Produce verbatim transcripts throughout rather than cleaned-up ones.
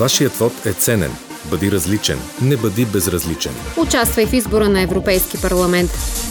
Вашият вод е ценен. Бъди различен. Не бъди безразличен. Участвай в избора на Европейски парламент.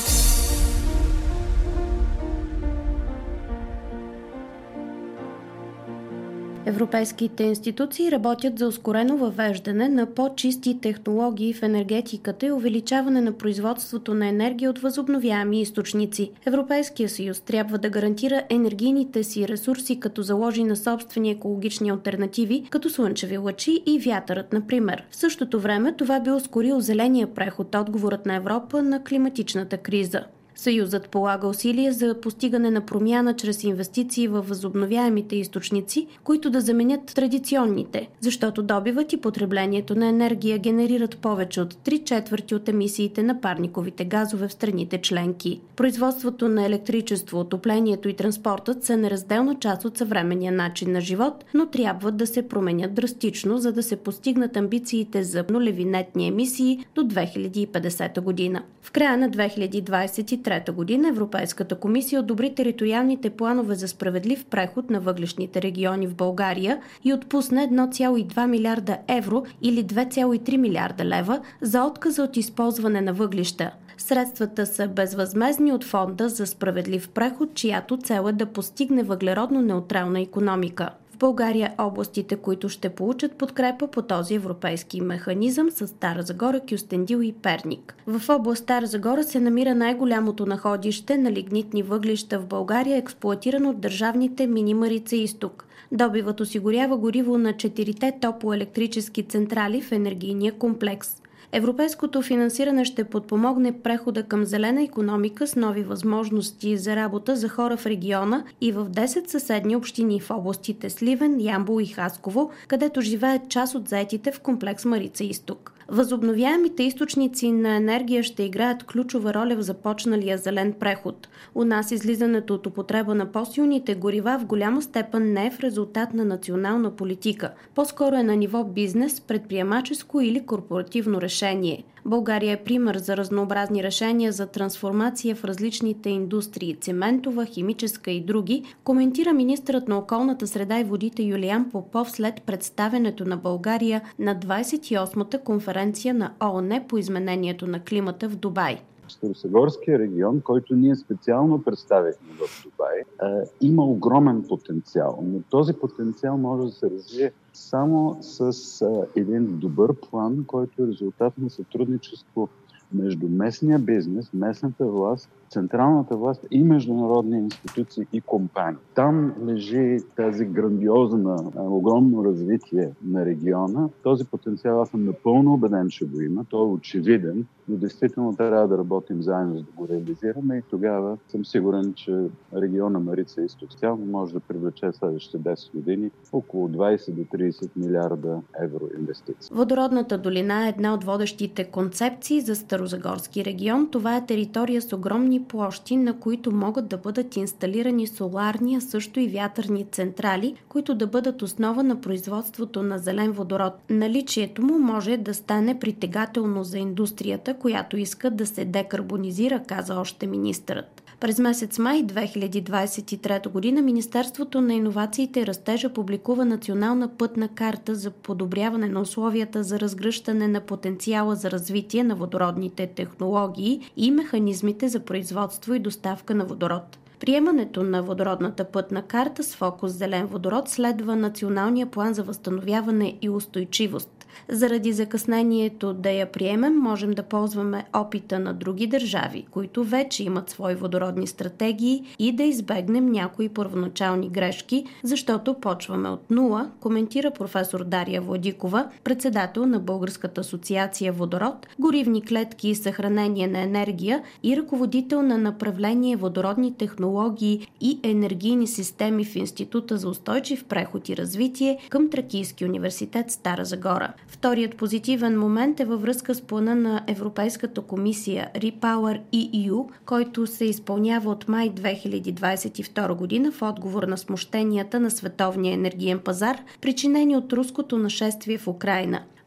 Европейските институции работят за ускорено въвеждане на по-чисти технологии в енергетиката и увеличаване на производството на енергия от възобновяеми източници. Европейския съюз трябва да гарантира енергийните си ресурси, като заложи на собствени екологични алтернативи, като слънчеви лъчи и вятърът, например. В същото време това би ускорил зеления преход, отговорът на Европа на климатичната криза. Съюзът полага усилия за постигане на промяна чрез инвестиции във възобновяемите източници, които да заменят традиционните, защото добивът и потреблението на енергия генерират повече от три четвърти от емисиите на парниковите газове в страните членки. Производството на електричество, отоплението и транспортът са неразделна част от съвременния начин на живот, но трябва да се променят драстично, за да се постигнат амбициите за нулеви нетни емисии до две хиляди и петдесета година. В края на две хиляди двадесет и трета година Европейската комисия одобри териториалните планове за справедлив преход на въглищните региони в България и отпусна едно цяло и две милиарда евро или две цяло и три милиарда лева за отказа от използване на въглища. Средствата са безвъзмездни от Фонда за справедлив преход, чиято цел е да постигне въглеродно-неутрална икономика. В България областите, които ще получат подкрепа по този европейски механизъм, са Стара Загора, Кюстендил и Перник. В област Стара Загора се намира най-голямото находище на лигнитни въглища в България, експлоатирано от държавните мини Марица изток. Добивът осигурява гориво на четирите топлоелектрически централи в енергийния комплекс. Европейското финансиране ще подпомогне прехода към зелена икономика с нови възможности за работа за хора в региона и в десет съседни общини в областите Сливен, Ямбол и Хасково, където живеят част от заетите в комплекс Марица изток. Възобновяемите източници на енергия ще играят ключова роля в започналия зелен преход. У нас излизането от употреба на по-силните горива в голяма степен не е в резултат на национална политика. По-скоро е на ниво бизнес, предприемаческо или корпоративно решение. България е пример за разнообразни решения за трансформация в различните индустрии – цементова, химическа и други, коментира министърът на околната среда и водите Юлиян Попов след представянето на България на двадесет и осмата конференция на ООН по изменението на климата в Дубай. Старозагорския регион, който ние специално представихме в Дубай, е, има огромен потенциал, но този потенциал може да се развие само с е, един добър план, който е резултат на сътрудничество между местния бизнес, местната власт, централната власт и международни институции и компании. Там лежи тази грандиозна, огромно развитие на региона. Този потенциал аз съм напълно убеден, че го има. Той е очевиден, но действително трябва да работим заедно, за да го реализираме и тогава съм сигурен, че региона Марица изток цяло може да привлече следващите десет години около двадесет до тридесет милиарда евро инвестиции. Водородната долина е една от водещите концепции за Старозагорски регион. Това е територия с огромни площи, на които могат да бъдат инсталирани соларни, а също и вятърни централи, които да бъдат основа на производството на зелен водород. Наличието му може да стане притегателно за индустрията, която иска да се декарбонизира, каза още министърът. През месец май две хиляди двадесет и трета година Министерството на иновациите и растежа публикува национална пътна карта за подобряване на условията за разгръщане на потенциала за развитие на водородните технологии и механизмите за производство и доставка на водород. Приемането на водородната пътна карта с фокус зелен водород следва Националния план за възстановяване и устойчивост. Заради закъснението да я приемем, можем да ползваме опита на други държави, които вече имат свои водородни стратегии и да избегнем някои първоначални грешки, защото почваме от нула, коментира професор Дария Владикова, председател на Българската асоциация Водород, горивни клетки и съхранение на енергия и ръководител на направление водородни технологии и енергийни системи в Института за устойчив преход и развитие към Тракийски университет Стара Загора. Вторият позитивен момент е във връзка с плана на Европейската комисия REPower и ю, който се изпълнява от май две хиляди двадесет и втора година в отговор на смущенията на световния енергиен пазар, причинени от руското нашествие в Украйна.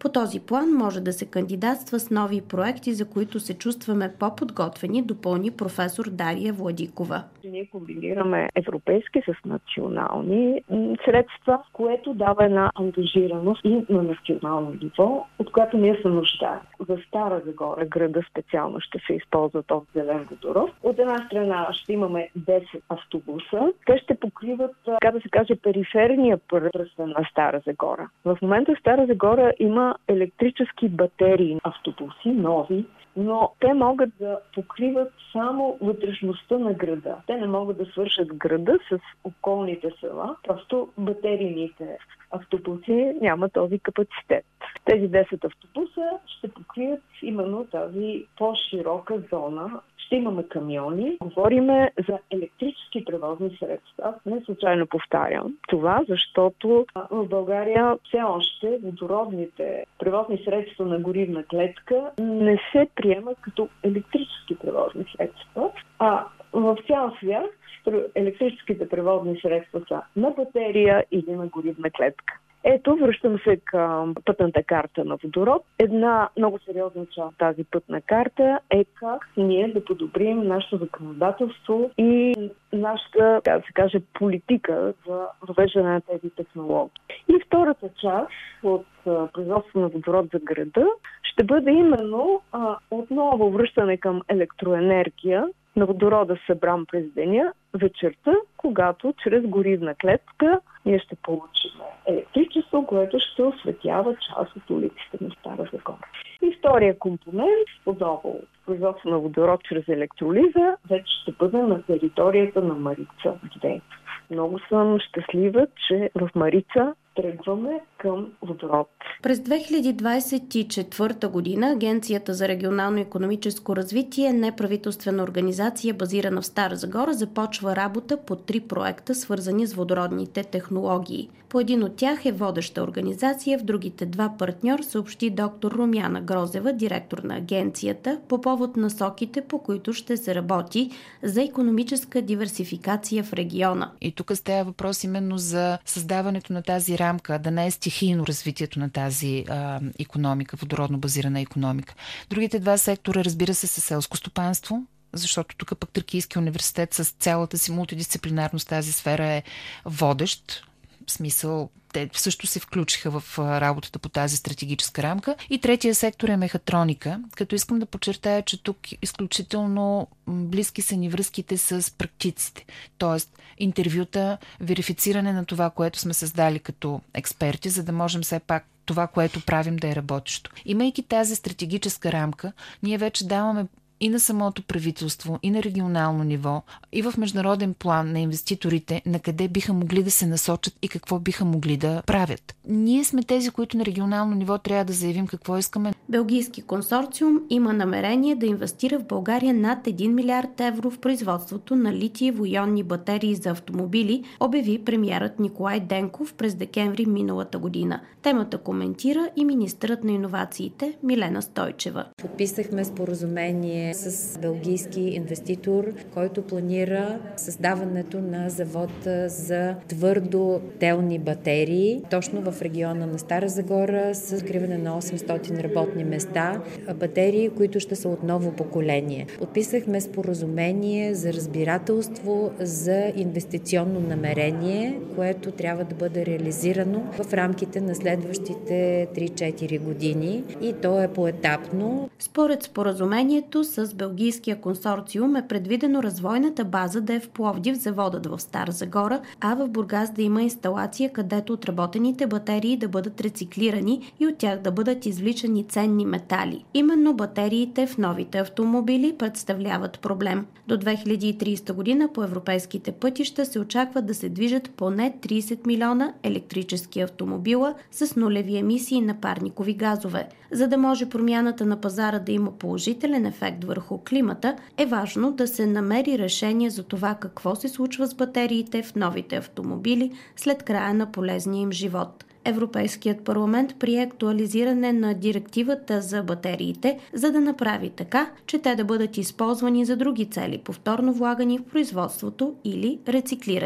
По този план може да се кандидатства с нови проекти, за които се чувстваме по-подготвени, допълни професор Дария Владикова. Ние комбинираме европейски с национални средства, което дава една ангажираност и на национално ниво, от която ние се нуждаем. За Стара Загора, града специално, ще се използва този зелен водород. От една страна ще имаме десет автобуса. Те ще покриват, така да се каже, периферния пръстен на Стара Загора. В момента в Стара Загора има електрически батерии автобуси, нови, но те могат да покриват само вътрешността на града. Те не могат да свършат града с околните села, просто батерийните автобуси нямат този капацитет. Тези десет автобуса ще покрият именно тази по-широка зона. Ще имаме камиони. Говориме за електрически превозни средства. Не случайно повтарям това, защото в България все още водородните превозни средства на горивна клетка не се приемат като електрически превозни средства, а в цял свят електрическите превозни средства са на батерия или на горивна клетка. Ето, връщам се към пътната карта на водород. Една много сериозна част от тази пътна карта е как ние да подобрим нашето законодателство и нашата, така да се каже, политика за въвеждане на тези технологии. И втората част от производство на водород за града ще бъде именно а, отново връщане към електроенергия на водорода, събран през деня, вечерта, когато чрез горивна клетка ние ще получим електричество, което ще осветява част от улиците на Стара Загора. И втория компонент, отново производство на водород чрез електролиза, вече ще бъде на територията на Марица две. Много съм щастлива, че в Марица тръгваме към водород. През две хиляди двадесет и четвърта година Агенцията за регионално икономическо развитие, неправителствена организация, базирана в Стара Загора, започва работа по три проекта, свързани с водородните технологии. По един от тях е водеща организация, в другите два партньор съобщи доктор Румяна Грозева, директор на агенцията, по повод насоките, по които ще се работи за икономическа диверсификация в региона. И тук става въпрос именно за създаването на тази рамка, да не е стихийно развитието на тази а, икономика, водородно базирана икономика. Другите два сектора, разбира се, са селско стопанство, защото тук пък Тракийския университет с цялата си мултидисциплинарност тази сфера е водещ. В смисъл, те също се включиха в работата по тази стратегическа рамка. И третия сектор е мехатроника, като искам да подчертая, че тук изключително близки са ни връзките с практиците. Тоест, интервюта, верифициране на това, което сме създали като експерти, за да можем все пак това, което правим, да е работещо. Имайки тази стратегическа рамка, ние вече даваме и на самото правителство, и на регионално ниво, и в международен план на инвеститорите, на къде биха могли да се насочат и какво биха могли да правят. Ние сме тези, които на регионално ниво трябва да заявим какво искаме. Белгийски консорциум има намерение да инвестира в България над един милиард евро в производството на литиево-ионни батерии за автомобили, обяви премиерът Николай Денков през декември миналата година. Темата коментира и министърът на иновациите Милена Стойчева. Подписахме споразумение с белгийски инвеститор, който планира създаването на завод за твърдотелни батерии, точно в региона на Стара Загора, с откриване на осемстотин работни места, батерии, които ще са от ново поколение. Подписахме споразумение за разбирателство за инвестиционно намерение, което трябва да бъде реализирано в рамките на следващите три-четири години, и то е поетапно. Според споразумението с белгийския консорциум е предвидено развойната база да е в Пловдив, заводът в Стара Загора, а в Бургас да има инсталация, където отработените батерии да бъдат рециклирани и от тях да бъдат извличани ценни метали. Именно батериите в новите автомобили представляват проблем. До две хиляди и тридесета година по европейските пътища се очаква да се движат поне тридесет милиона електрически автомобила с нулеви емисии на парникови газове. За да може промяната на пазара да има положителен ефект върху климата, е важно да се намери решение за това какво се случва с батериите в новите автомобили след края на полезния им живот. Европейският парламент прие актуализиране на директивата за батериите, за да направи така, че те да бъдат използвани за други цели, повторно влагани в производството или рециклирани.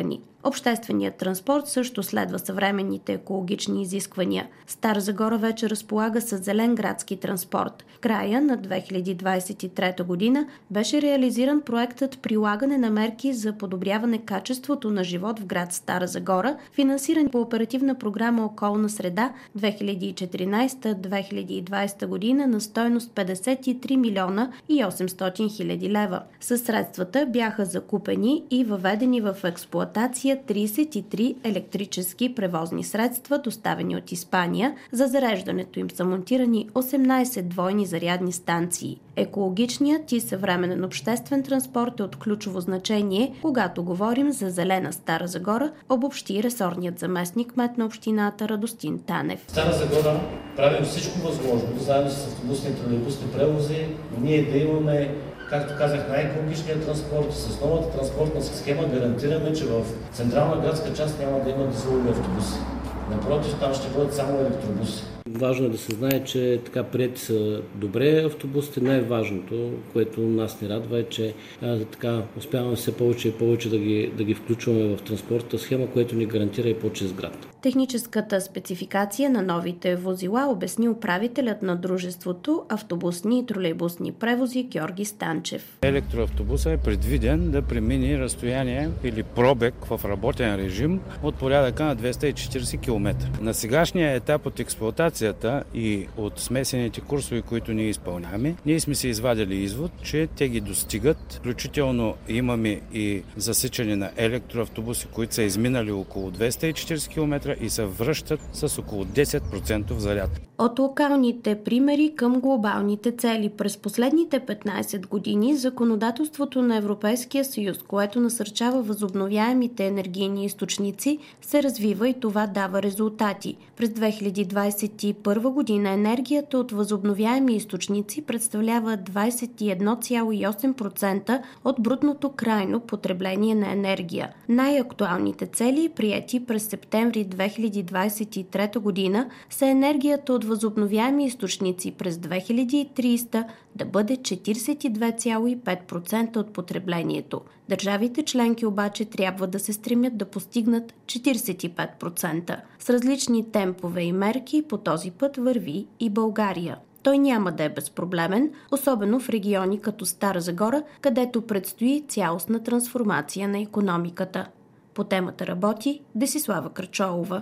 Общественият транспорт също следва съвременните екологични изисквания. Стара Загора вече разполага с зелен градски транспорт. В края на две хиляди двадесет и трета година беше реализиран проектът Прилагане на мерки за подобряване качеството на живот в град Стара Загора, финансиран по оперативна програма Околна среда две хиляди и четиринадесета - две хиляди и двадесета година на стойност петдесет и три милиона и осемстотин хиляди лева. Със средствата бяха закупени и въведени в експлоатация тридесет и три електрически превозни средства, доставени от Испания. За зареждането им са монтирани осемнадесет двойни зарядни станции. Екологичният и съвременен обществен транспорт е от ключово значение, когато говорим за зелена Стара Загора, обобщи ресорният заместник кмет на общината Радостин Танев. Стара Загора правим всичко възможно, заедно с автобусни и тролейбусни превози, ние да имаме, както казах, най-екологичния транспорт. С новата транспортна схема гарантираме, че в централна градска част няма да има дизелови автобуси. Напротив, там ще бъдат само електробуси. Важно е да се знае, че така приети са добре автобусите. Най-важното, което нас ни радва, е, че а, така успяваме все повече и повече да ги, да ги включваме в транспортната схема, което ни гарантира и по-чист град. Техническата спецификация на новите возила обясни управителят на дружеството автобусни и тролейбусни превози Георги Станчев. Електроавтобусът е предвиден да премине разстояние или пробег в работен режим от порядъка на двеста и четиридесет километра. На сегашния етап от експлоатацията и от смесените курсове, които ние изпълняваме, ние сме се извадили извод, че те ги достигат. Включително имаме и засичане на електроавтобуси, които са изминали около двеста и четиридесет километра и се връщат с около десет процента заряд. От локалните примери към глобалните цели. През последните петнадесет години законодателството на Европейския съюз, което насърчава възобновяемите енергийни източници, се развива и това дава резултати. През две хиляди двадесет и първа година енергията от възобновяеми източници представлява двадесет и едно цяло и осем процента от брутното крайно потребление на енергия. Най-актуалните цели, приети през септември две хиляди двадесет и трета година, са енергията от възобновяеми източници през две хиляди и тридесета да бъде четиридесет и две цяло и пет процента от потреблението. Държавите членки обаче трябва да се стремят да постигнат четиридесет и пет процента. С различни темпове и мерки по този път върви и България. Той няма да е безпроблемен, особено в региони като Стара Загора, където предстои цялостна трансформация на икономиката. По темата работи Десислава Крачолова.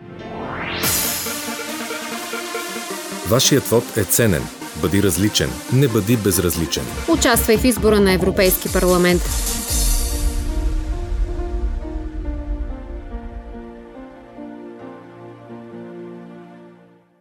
Вашият вод е ценен. Бъди различен. Не бъди безразличен. Участвай в избора на Европейски парламент.